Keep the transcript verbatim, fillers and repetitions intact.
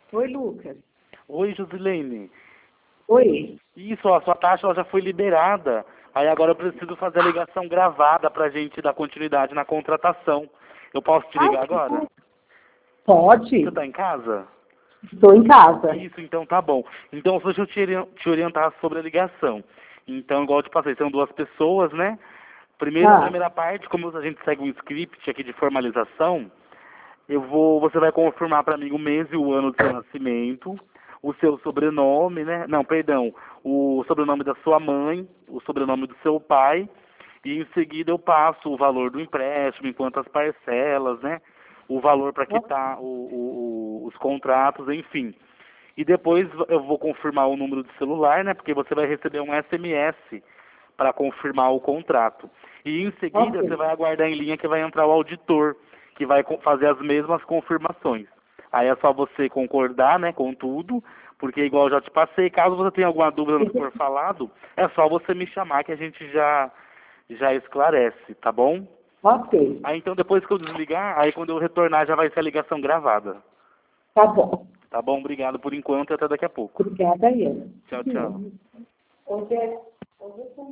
Oi, Lucas. Oi, Josilene. Oi. Isso, ó, a sua taxa ela já foi liberada. Aí agora eu preciso fazer a ligação gravada pra gente dar continuidade na contratação. Eu posso te ligar Ah, agora? pode? Você tá em casa? Estou em casa. Isso, então tá bom. Então, deixa eu te ori- te orientar sobre a ligação. Então, igual eu te passei, são duas pessoas, né? Primeiro, a Ah, primeira parte, como a gente segue um script aqui de formalização, eu vou, você vai confirmar para mim o mês e o ano do seu nascimento, o seu sobrenome, né? Não, perdão, o sobrenome da sua mãe, o sobrenome do seu pai, e em seguida eu passo o valor do empréstimo, em quantas parcelas, né? O valor para quitar o, o, o- os contratos, enfim. E depois eu vou confirmar o número de celular, né? Porque você vai receber um S M S para confirmar o contrato. E em seguida você ok. vai aguardar em linha que vai entrar o auditor, que vai co- fazer as mesmas confirmações. Aí é só você concordar, né, com tudo, porque igual eu já te passei, caso você tenha alguma dúvida no que for falado, é só você me chamar que a gente já já esclarece, tá bom? Ok. Aí então depois que eu desligar, aí quando eu retornar já vai ser a ligação gravada. Tá bom. Tá bom? Obrigado por enquanto e até daqui a pouco. Obrigada, Ian. Tchau, tchau. Hoje é... Hoje é